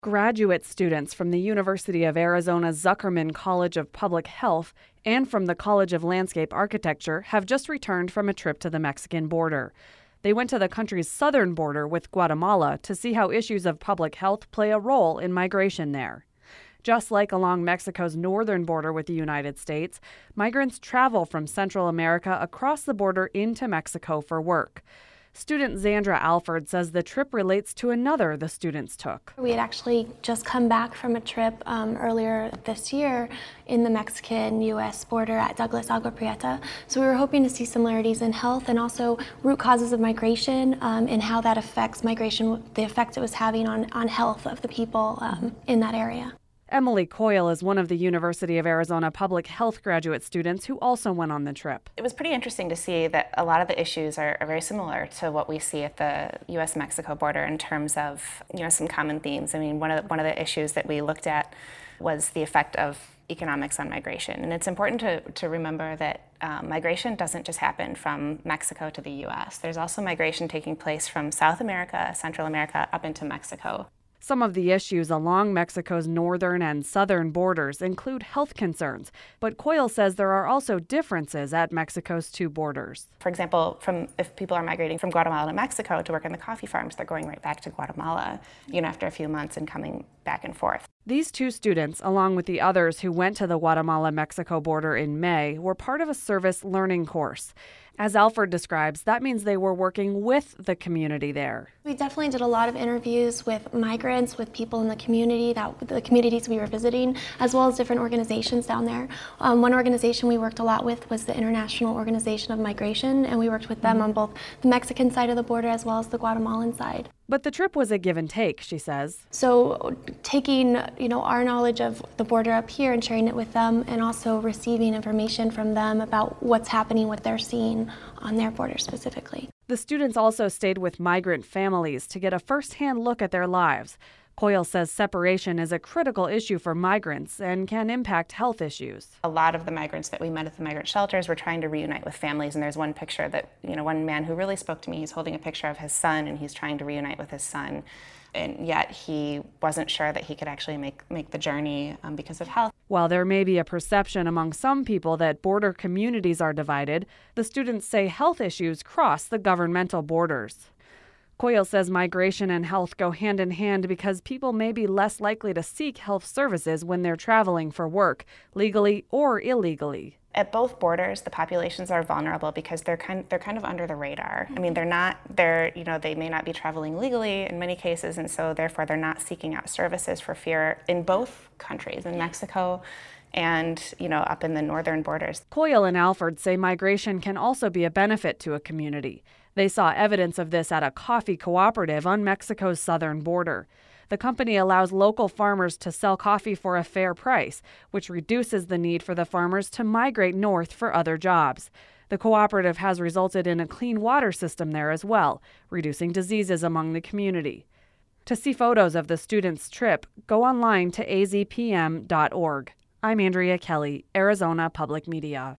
Graduate students from the University of Arizona's Zuckerman College of Public Health and from the College of Landscape Architecture have just returned from a trip to the Mexican border. They went to the country's southern border with Guatemala to see how issues of public health play a role in migration there. Just like along Mexico's northern border with the United States, migrants travel from Central America across the border into Mexico for work. Student Xandra Alford says the trip relates to another the students took. We had actually just come back from a trip earlier this year in the Mexican-U.S. border at Douglas Agua Prieta. So we were hoping to see similarities in health and also root causes of migration and how that affects migration, the effect it was having on health of the people in that area. Emily Coyle is one of the University of Arizona public health graduate students who also went on the trip. It was pretty interesting to see that a lot of the issues are very similar to what we see at the U.S.-Mexico border in terms of some common themes. I mean, one of the issues that we looked at was the effect of economics on migration. And it's important to remember that migration doesn't just happen from Mexico to the U.S. There's also migration taking place from South America, Central America, up into Mexico. Some of the issues along Mexico's northern and southern borders include health concerns, but Coyle says there are also differences at Mexico's two borders. For example, if people are migrating from Guatemala to Mexico to work in the coffee farms, they're going right back to Guatemala, after a few months and coming back and forth. These two students, along with the others who went to the Guatemala-Mexico border in May, were part of a service learning course. As Alford describes, that means they were working with the community there. We definitely did a lot of interviews with migrants, with people in the community, the communities we were visiting, as well as different organizations down there. One organization we worked a lot with was the International Organization of Migration, and we worked with them on both the Mexican side of the border as well as the Guatemalan side. But the trip was a give and take, she says. So taking, our knowledge of the border up here and sharing it with them, and also receiving information from them about what's happening, what they're seeing on their border specifically. The students also stayed with migrant families to get a first-hand look at their lives. Coyle says separation is a critical issue for migrants and can impact health issues. A lot of the migrants that we met at the migrant shelters were trying to reunite with families, and there's one picture that, one man who really spoke to me, he's holding a picture of his son and he's trying to reunite with his son, and yet he wasn't sure that he could actually make the journey because of health. While there may be a perception among some people that border communities are divided, the students say health issues cross the governmental borders. Coyle says migration and health go hand in hand because people may be less likely to seek health services when they're traveling for work, legally or illegally. At both borders, the populations are vulnerable because they're kind of under the radar. I mean, they may not be traveling legally in many cases, and so therefore they're not seeking out services for fear in both countries, in Mexico and, up in the northern borders. Coyle and Alford say migration can also be a benefit to a community. They saw evidence of this at a coffee cooperative on Mexico's southern border. The company allows local farmers to sell coffee for a fair price, which reduces the need for the farmers to migrate north for other jobs. The cooperative has resulted in a clean water system there as well, reducing diseases among the community. To see photos of the students' trip, go online to azpm.org. I'm Andrea Kelly, Arizona Public Media.